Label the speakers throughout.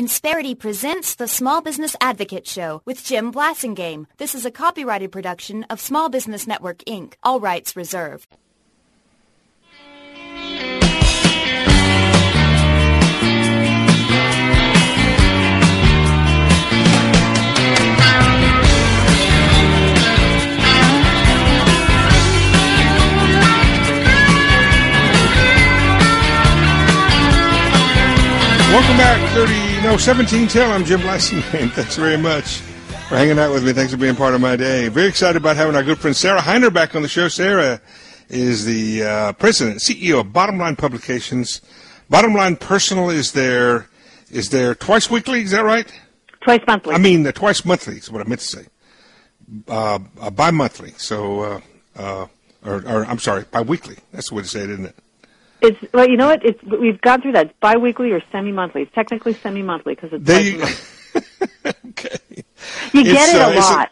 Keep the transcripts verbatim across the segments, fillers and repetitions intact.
Speaker 1: Insperity presents the Small Business Advocate Show with Jim Blasingame. This is a copyrighted production of Small Business Network, Incorporated. All rights reserved.
Speaker 2: Welcome back, thirty, no, seventeen ten. I'm Jim Blasingame. Thanks very much for hanging out with me. Thanks for being part of my day. Very excited about having our good friend Sarah Hiner back on the show. Sarah is the uh, president, C E O of Bottom Line Publications. Bottom Line Personal is there, is there twice weekly, is that right?
Speaker 3: Twice monthly.
Speaker 2: I mean, uh, twice monthly is what I meant to say. Uh, uh, bi-monthly, so, uh, uh, or, or I'm sorry, bi-weekly. That's the way to say it, isn't it?
Speaker 3: It's, well, you know what? It's, we've gone through that. It's bi-weekly or semi-monthly. It's technically semi-monthly because it's
Speaker 2: there
Speaker 3: twice
Speaker 2: you,
Speaker 3: a month.
Speaker 2: Okay.
Speaker 3: You get
Speaker 2: it's,
Speaker 3: it
Speaker 2: uh,
Speaker 3: a lot.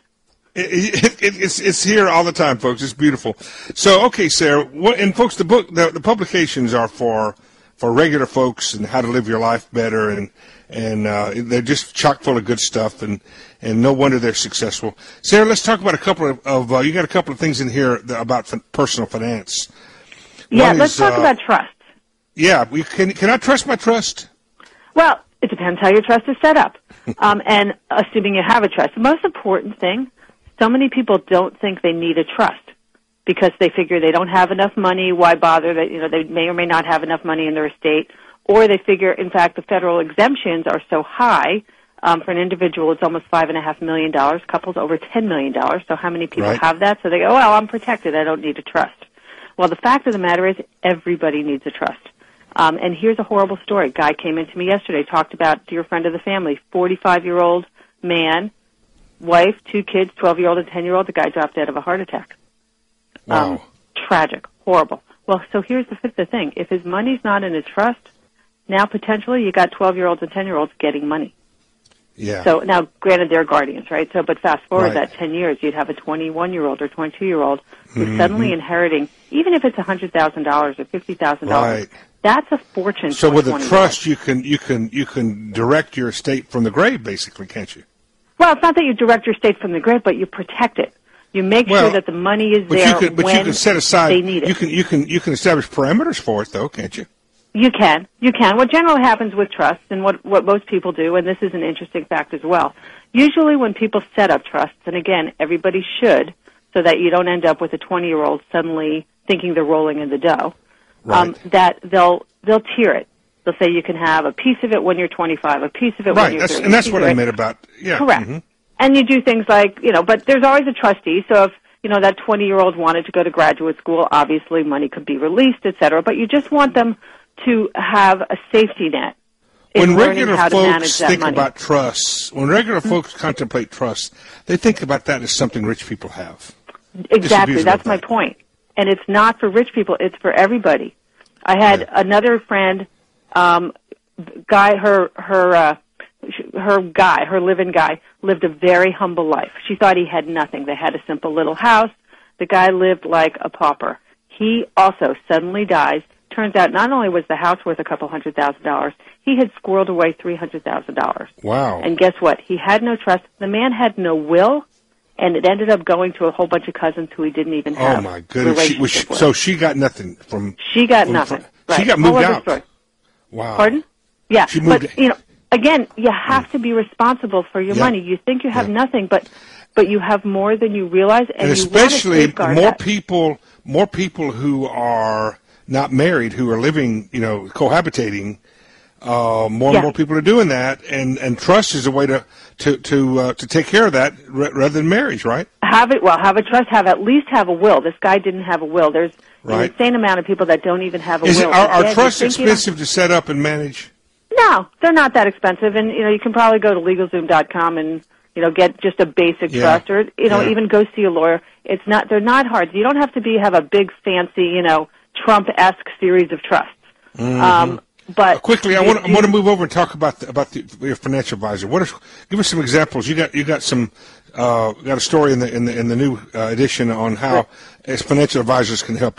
Speaker 2: It, it, it, it's it's here all the time, folks. It's beautiful. So, okay, Sarah, what, and folks, the book, the, the publications are for for regular folks and how to live your life better, and and uh, they're just chock full of good stuff, and, and no wonder they're successful. Sarah, let's talk about a couple of, of uh, you got a couple of things in here that, about fin- personal finance.
Speaker 3: Yeah,
Speaker 2: One
Speaker 3: let's
Speaker 2: is,
Speaker 3: talk
Speaker 2: uh,
Speaker 3: about trust.
Speaker 2: Yeah, we, can can I trust my trust?
Speaker 3: Well, it depends how your trust is set up, um, and assuming you have a trust. The most important thing, so many people don't think they need a trust because they figure they don't have enough money. Why bother? That you know they may or may not have enough money in their estate, or they figure, in fact, the federal exemptions are so high. Um, for an individual, it's almost five and a half million dollars. Couples over ten million dollars. So how many people
Speaker 2: Right.
Speaker 3: have that? So they go, well, I'm protected. I don't need a trust. Well, the fact of the matter is, everybody needs a trust. Um, and here's a horrible story. Guy came in to me yesterday, talked about dear friend of the family, forty-five-year-old man, wife, two kids, twelve-year-old and ten-year-old. The guy dropped dead of a heart attack.
Speaker 2: Wow.
Speaker 3: Um, tragic, horrible. Well, so here's the, the thing. If his money's not in a trust, now potentially you got twelve-year-olds and ten-year-olds getting money.
Speaker 2: Yeah.
Speaker 3: So now, granted, they're guardians, right? So, but fast forward
Speaker 2: Right.
Speaker 3: that ten years, you'd have a twenty-one-year-old or twenty-two-year-old who's
Speaker 2: Mhm.
Speaker 3: suddenly inheriting, even if it's one hundred thousand dollars or fifty thousand dollars.
Speaker 2: Right.
Speaker 3: That's a fortune.
Speaker 2: So
Speaker 3: for
Speaker 2: with a
Speaker 3: twenty
Speaker 2: trust,
Speaker 3: years.
Speaker 2: you can you can you can direct your estate from the grave, basically, can't you?
Speaker 3: Well, it's not that you direct your estate from the grave, but you protect it. You make
Speaker 2: Well,
Speaker 3: sure that the money is
Speaker 2: But
Speaker 3: there
Speaker 2: you can but
Speaker 3: when
Speaker 2: you can set aside.
Speaker 3: they need it.
Speaker 2: You can you can you can establish parameters for it, though, can't you?
Speaker 3: You can. You can. What generally happens with trusts, and what, what most people do, and this is an interesting fact as well, usually when people set up trusts, and again, everybody should, so that you don't end up with a twenty-year-old suddenly thinking they're rolling in the dough, um,
Speaker 2: Right.
Speaker 3: that they'll they'll tier it. They'll say you can have a piece of it when you're twenty-five, a piece of it when
Speaker 2: Right.
Speaker 3: you're
Speaker 2: That's,
Speaker 3: thirty.
Speaker 2: and that's
Speaker 3: a piece
Speaker 2: what
Speaker 3: of
Speaker 2: I
Speaker 3: it-
Speaker 2: meant about yeah.
Speaker 3: Correct.
Speaker 2: mhm.
Speaker 3: And you do things like, you know, but there's always a trustee, so if, you know, that twenty-year-old wanted to go to graduate school, obviously money could be released, et cetera, but you just want them to have a safety net in
Speaker 2: When
Speaker 3: learning
Speaker 2: regular
Speaker 3: how to manage
Speaker 2: folks
Speaker 3: that
Speaker 2: think
Speaker 3: money.
Speaker 2: about trusts, when regular folks contemplate trusts, they think about that as something rich people have.
Speaker 3: Exactly,
Speaker 2: Disagree
Speaker 3: that's
Speaker 2: with
Speaker 3: my
Speaker 2: that.
Speaker 3: point. And it's not for rich people, it's for everybody. I had
Speaker 2: Yeah.
Speaker 3: another friend, um, guy, her, her, uh, sh- her guy, her live-in guy, lived a very humble life. She thought he had nothing. They had a simple little house. The guy lived like a pauper. He also suddenly dies. Turns out not only was the house worth a couple hundred thousand dollars, he had squirreled away three hundred thousand dollars.
Speaker 2: Wow.
Speaker 3: And guess what? He had no trust. The man had no will, and it ended up going to a whole bunch of cousins who he didn't even have
Speaker 2: Oh my goodness! She, was she,
Speaker 3: relationship with.
Speaker 2: so she got nothing from.
Speaker 3: She got
Speaker 2: from-
Speaker 3: nothing.
Speaker 2: from-
Speaker 3: Right.
Speaker 2: She got
Speaker 3: Whole
Speaker 2: moved
Speaker 3: other
Speaker 2: out.
Speaker 3: story.
Speaker 2: Wow.
Speaker 3: Pardon? Yeah,
Speaker 2: She moved-
Speaker 3: but you know, again, you have to be responsible for your
Speaker 2: Yeah.
Speaker 3: money. You think you have
Speaker 2: Yeah.
Speaker 3: nothing, but but you have more than you realize, and,
Speaker 2: And
Speaker 3: you want to
Speaker 2: especially
Speaker 3: safeguard
Speaker 2: more
Speaker 3: that.
Speaker 2: people, more people who are not married, who are living, you know, cohabitating. Uh, more
Speaker 3: Yeah.
Speaker 2: and more people are doing that, and, and trust is a way to to to uh, to take care of that r- rather than marriage, right?
Speaker 3: Have it well. Have a trust. Have at least have a will. This guy didn't have a will. There's
Speaker 2: Right.
Speaker 3: an insane amount of people that don't even have a
Speaker 2: Is
Speaker 3: will.
Speaker 2: it, are, are
Speaker 3: Again,
Speaker 2: trusts
Speaker 3: you think you don't-
Speaker 2: expensive to set up and manage?
Speaker 3: No, they're not that expensive, and you know you can probably go to LegalZoom dot com and you know get just a basic
Speaker 2: Yeah.
Speaker 3: trust, or you know
Speaker 2: Yeah.
Speaker 3: even go see a lawyer. It's not they're not hard. You don't have to be have a big fancy you know Trump-esque series of trusts.
Speaker 2: Mm-hmm.
Speaker 3: Um, but
Speaker 2: Uh, quickly, I
Speaker 3: you
Speaker 2: want I
Speaker 3: do-
Speaker 2: want to move over and talk about the, about the, your financial advisor. What is, give us some examples. You got you got some uh, got a story in the in the in the new uh, edition on how as financial advisors can help you.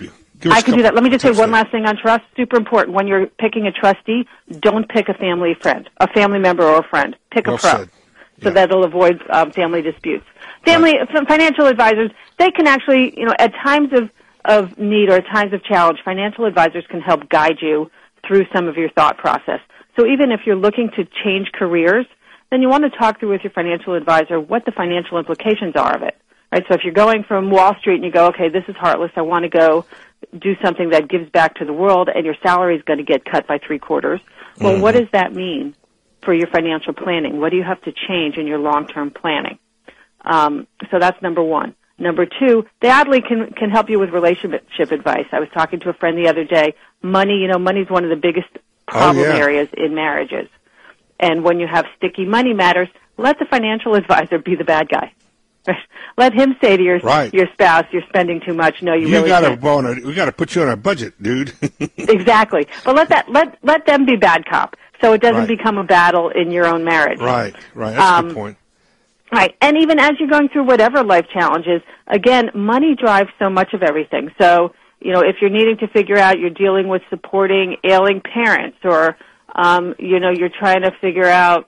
Speaker 2: Give us
Speaker 3: I
Speaker 2: a
Speaker 3: can do
Speaker 2: couple
Speaker 3: that. Let me just say
Speaker 2: tips
Speaker 3: one
Speaker 2: there.
Speaker 3: last thing on trust. Super important. When you're picking a trustee, don't pick a family friend, a family member or a friend. Pick
Speaker 2: Well
Speaker 3: a pro.
Speaker 2: said.
Speaker 3: So
Speaker 2: Yeah.
Speaker 3: that'll avoid um, family disputes. Family f- financial advisors, they can actually, you know, at times of, of need or at times of challenge, financial advisors can help guide you through some of your thought process. So even if you're looking to change careers, then you want to talk through with your financial advisor what the financial implications are of it. Right? So if you're going from Wall Street and you go, okay, this is heartless, I want to go do something that gives back to the world, and your salary is going to get cut by three quarters. Well,
Speaker 2: Mm-hmm.
Speaker 3: what does that mean for your financial planning? What do you have to change in your long-term planning? Um, so that's number one. Number two, they oddly can can help you with relationship advice. I was talking to a friend the other day. Money, you know, money is one of the biggest problem
Speaker 2: Oh, yeah.
Speaker 3: areas in marriages. And when you have sticky money matters, let the financial advisor be the bad guy. Let him say to your
Speaker 2: Right.
Speaker 3: your spouse, "You're spending too much." No, you,
Speaker 2: You
Speaker 3: really
Speaker 2: gotta
Speaker 3: can't.
Speaker 2: go on a, we got to put you on a budget, dude.
Speaker 3: Exactly. But let that let let them be bad cop, so it doesn't
Speaker 2: Right.
Speaker 3: become a battle in your own marriage.
Speaker 2: right, right. That's a
Speaker 3: Um,
Speaker 2: good point.
Speaker 3: Right. And even as you're going through whatever life challenges, again, money drives so much of everything. So, you know, if you're needing to figure out you're dealing with supporting ailing parents, or um, you know, you're trying to figure out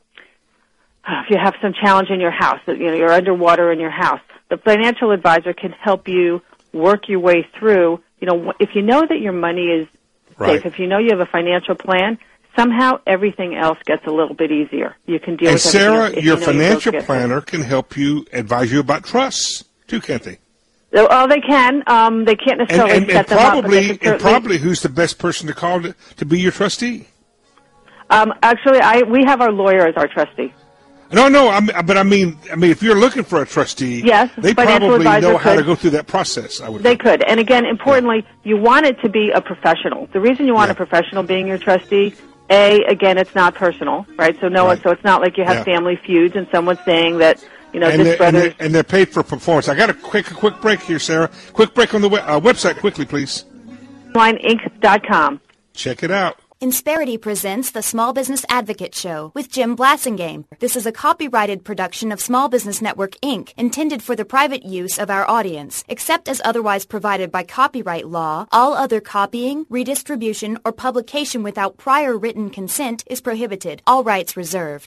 Speaker 3: if you have some challenge in your house, that you know, you're underwater in your house, the financial advisor can help you work your way through. You know, if you know that your money is
Speaker 2: Right.
Speaker 3: safe, if you know you have a financial plan, somehow everything else gets a little bit easier. You can deal
Speaker 2: And
Speaker 3: with everything
Speaker 2: Sarah,
Speaker 3: else if
Speaker 2: your
Speaker 3: you know your
Speaker 2: financial
Speaker 3: bills get
Speaker 2: planner can help you advise you about trusts too, can't they?
Speaker 3: paid. Oh, they can. Um, they can't
Speaker 2: And,
Speaker 3: necessarily
Speaker 2: and,
Speaker 3: set
Speaker 2: and
Speaker 3: them up, but
Speaker 2: probably,
Speaker 3: they can
Speaker 2: and
Speaker 3: certainly.
Speaker 2: probably, who's the best person to call to, to be your trustee?
Speaker 3: Um, actually, I we have our lawyer as our trustee.
Speaker 2: No, no, I mean, but I mean, I mean, if you're looking for a trustee,
Speaker 3: Yes,
Speaker 2: they
Speaker 3: financial
Speaker 2: probably
Speaker 3: advisor
Speaker 2: know how to
Speaker 3: could.
Speaker 2: go through that process. I would.
Speaker 3: They
Speaker 2: think.
Speaker 3: could. And again, importantly, you want it to be a professional. The reason you want
Speaker 2: Yeah.
Speaker 3: a professional being your trustee, A, again, it's not personal, right? So no one,
Speaker 2: Right.
Speaker 3: so it's not like you have
Speaker 2: Yeah.
Speaker 3: family feuds and someone's saying that, you know,
Speaker 2: And
Speaker 3: this
Speaker 2: they're, and,
Speaker 3: brother.
Speaker 2: they're, and they're paid for performance. I got a quick, a quick break here, Sarah. Quick break on the we- uh, website, quickly, please.
Speaker 3: line inc dot com.
Speaker 2: Check it out.
Speaker 1: Insperity presents the Small Business Advocate Show with Jim Blassingame. This is a copyrighted production of Small Business Network, Incorporated, intended for the private use of our audience. Except as otherwise provided by copyright law, all other copying, redistribution, or publication without prior written consent is prohibited. All rights reserved.